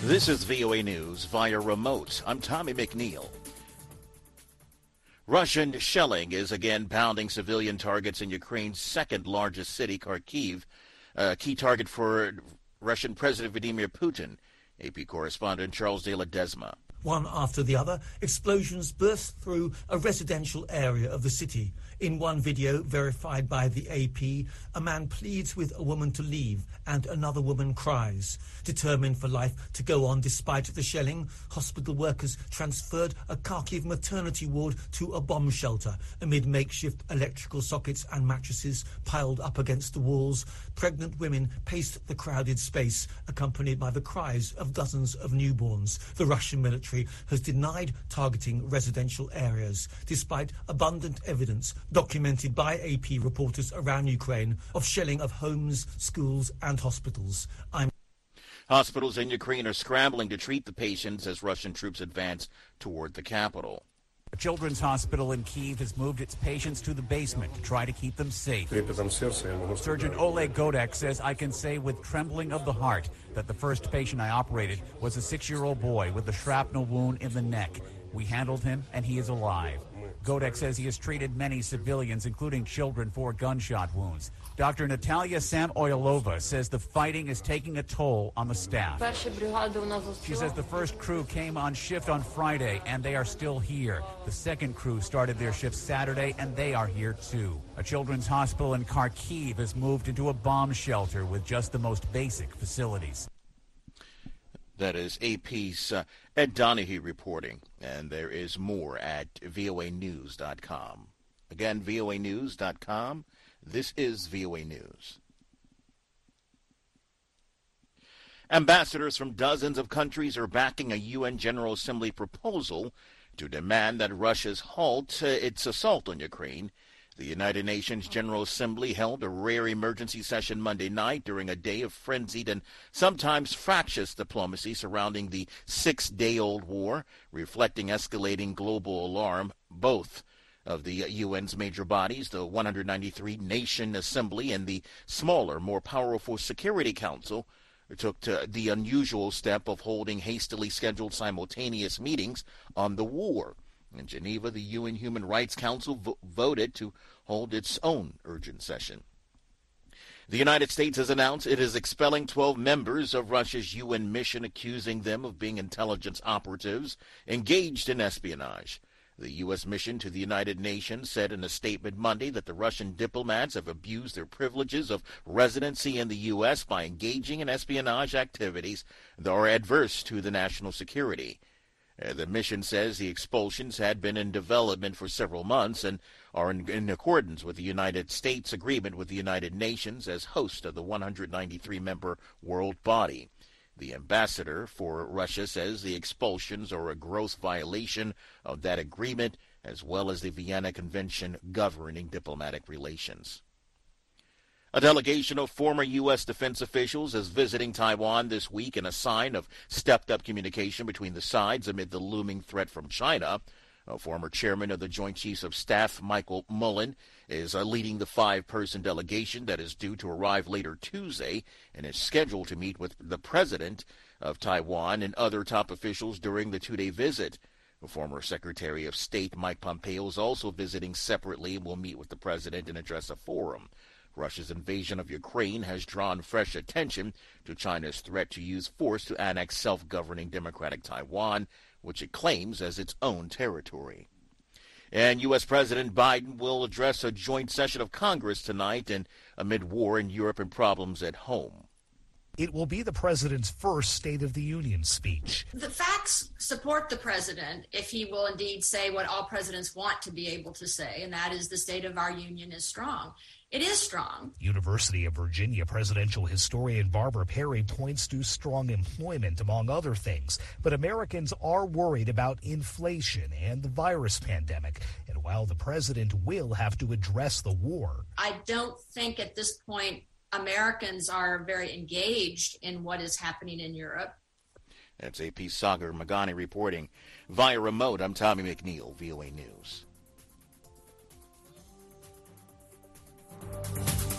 This is VOA News via remote. I'm Tommy McNeil. Russian shelling is again pounding civilian targets in Ukraine's second largest city, Kharkiv, a key target for Russian President Vladimir Putin. AP correspondent Charles de Ledesma. One after the other, explosions burst through a residential area of the city. In one video, verified by the AP, a man pleads with a woman to leave and another woman cries. Determined for life to go on despite the shelling, hospital workers transferred a Kharkiv maternity ward to a bomb shelter. Amid makeshift electrical sockets and mattresses piled up against the walls, pregnant women paced the crowded space, accompanied by the cries of dozens of newborns. The Russian military has denied targeting residential areas, despite abundant evidence documented by AP reporters around Ukraine of shelling of homes, schools and hospitals. Hospitals in Ukraine are scrambling to treat the patients as Russian troops advance toward the capital. A children's hospital in Kyiv has moved its patients to the basement to try to keep them safe. Surgeon Oleg Godek says, "I can say with trembling of the heart that the first patient I operated was a 6-year-old boy with a shrapnel wound in the neck. We handled him and he is alive." Godek says he has treated many civilians, including children, for gunshot wounds. Dr. Natalia Samoylova says the fighting is taking a toll on the staff. She says the first crew came on shift on Friday and they are still here. The second crew started their shift Saturday and they are here too. A children's hospital in Kharkiv has moved into a bomb shelter with just the most basic facilities. That is AP's Ed Donahue reporting, and there is more at voanews.com. Again, voanews.com. This is VOA News. Ambassadors from dozens of countries are backing a UN General Assembly proposal to demand that Russia's halt its assault on Ukraine. The United Nations General Assembly held a rare emergency session Monday night during a day of frenzied and sometimes fractious diplomacy surrounding the 6-day-old war, reflecting escalating global alarm. Both of the UN's major bodies, the 193-nation Assembly and the smaller, more powerful Security Council, took the unusual step of holding hastily scheduled simultaneous meetings on the war. In Geneva, the UN Human Rights Council voted to hold its own urgent session. The United States has announced it is expelling 12 members of Russia's UN mission, accusing them of being intelligence operatives engaged in espionage. The U.S. mission to the United Nations said in a statement Monday that the Russian diplomats have abused their privileges of residency in the U.S. by engaging in espionage activities that are adverse to the national security. The mission says the expulsions had been in development for several months and are in accordance with the United States agreement with the United Nations as host of the 193-member world body. The ambassador for Russia says the expulsions are a gross violation of that agreement, as well as the Vienna Convention governing diplomatic relations. A delegation of former U.S. defense officials is visiting Taiwan this week in a sign of stepped-up communication between the sides amid the looming threat from China. A former chairman of the Joint Chiefs of Staff, Michael Mullen, is leading the 5-person delegation that is due to arrive later Tuesday and is scheduled to meet with the president of Taiwan and other top officials during the 2-day visit. The former Secretary of State Mike Pompeo is also visiting separately and will meet with the president and address a forum. Russia's invasion of Ukraine has drawn fresh attention to China's threat to use force to annex self-governing democratic Taiwan, which it claims as its own territory. And U.S. President Biden will address a joint session of Congress tonight and amid war in Europe and problems at home. It will be the president's first State of the Union speech. The facts support the president if he will indeed say what all presidents want to be able to say, and that is the state of our union is strong. It is strong. University of Virginia presidential historian Barbara Perry points to strong employment, among other things. But Americans are worried about inflation and the virus pandemic. And while the president will have to address the war, I don't think at this point Americans are very engaged in what is happening in Europe. That's AP Sagar Magani reporting. Via remote, I'm Tommy McNeil, VOA News.